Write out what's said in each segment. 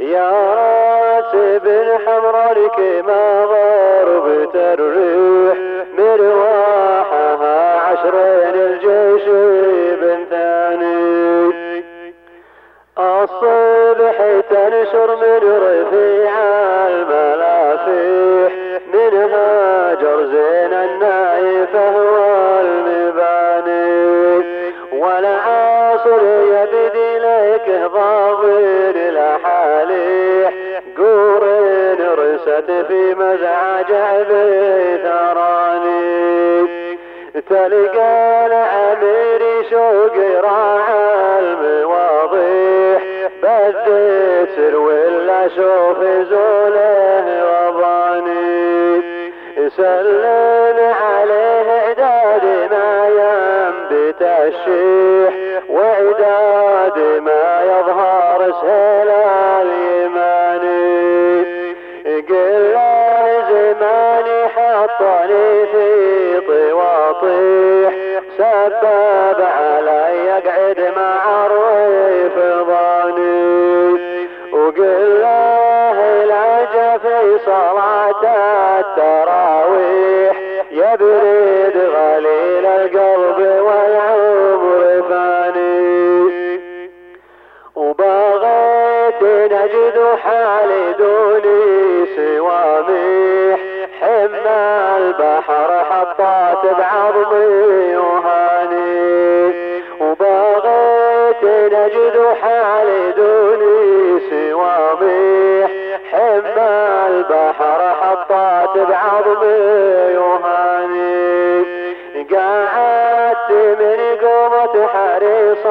يا راتب الحمراء لك ما ضربت الريح مرواحها عشرين الجيش بنثاني. الصبح تنشر من رفيع الملافيح منها جرزين النايفه والمباني. والعصر يبدي لك ضابر الاحاليح قور رست في مزعج بثراني. تلقى العمير شوق راعى المواضيح بديت سروي لا شوف زوله وضاني. سلم عليه عداد ما ينبت الشيح وعداد ما يظهر سهل اليماني. قل له زماني حطني في طواطيح سبب علي اقعد مع الريف ضاني. وقل له العجب في صلاة التراويح يبرد غليل القلب والعمر فاني. وبغيت نجد حالي دوني سواميح حمى البحر حطات بعظمي وهاني. وبغيت نجد حالي دوني سواميح حمى البحر حطات بعظمي وهاني. قعدت من قومة حريص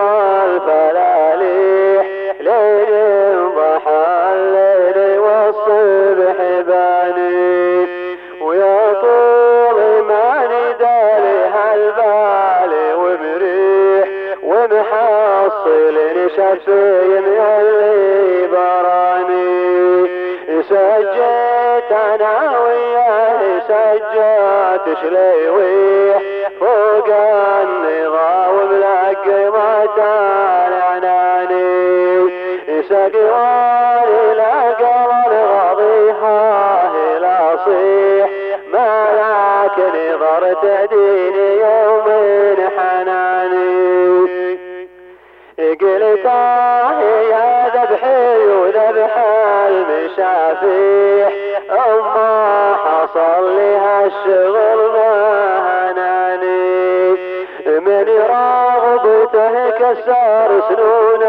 الفلاليح ليل ضحى الليل والصبح باني. ويا طول ما ندى لها البال ومريح ومحصل شفي من اللي براني. سجيت انا وياه سجات شليويح فوق النظام ملقمة العناني. سقواني لقل غضيها لا صيح ما لك نظر تهديني يوم حناني. قلت يا ذبحي وذبح المشافيح اما حصل لي هالشغل ما هناني. من رغبته كسر سنون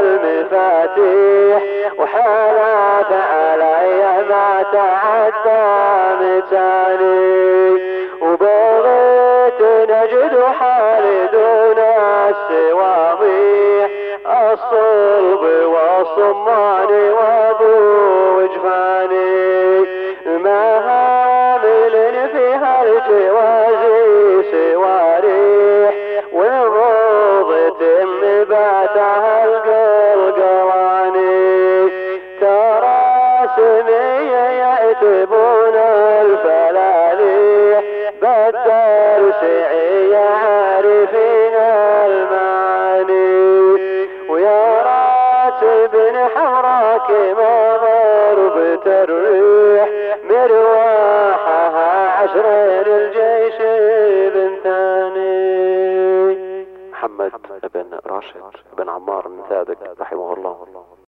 المفاتيح وحلف علي ما تعدى متاني. وبغيت نجد حالي دون السواميح الصلب والصمان وابو وجفاني. ما هامل فيها الجوازي سواريح والروض تم باتها القلقلاني. ترى سمية يعتبون الفلاليح بدر سعي عارفين المعاني. ويا راتب حمراك ما ضربت الريح مرواحها عشرين الجيش بنثاني. محمد بن راشد بن عمار بن ثابت رحمه الله.